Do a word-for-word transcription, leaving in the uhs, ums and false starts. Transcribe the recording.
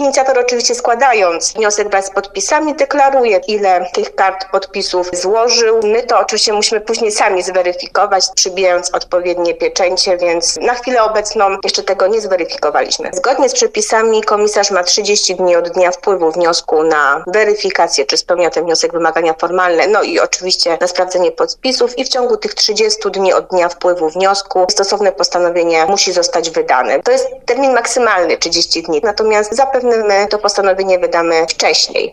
Inicjator oczywiście składając wniosek wraz z podpisami deklaruje, ile tych kart podpisów złożył. My to oczywiście musimy później sami zweryfikować, przybijając odpowiednie pieczęcie, więc na chwilę obecną jeszcze tego nie zweryfikowaliśmy. Zgodnie z przepisami komisarz ma trzydzieści dni od dnia wpływu wniosku na weryfikację, czy spełnia ten wniosek wymagania formalne, no i oczywiście na sprawdzenie podpisów i w ciągu tych trzydziestu dni od dnia wpływu wniosku stosowne postanowienie musi zostać wydane. To jest termin maksymalny trzydzieści dni, natomiast zapewne my to postanowienie wydamy wcześniej.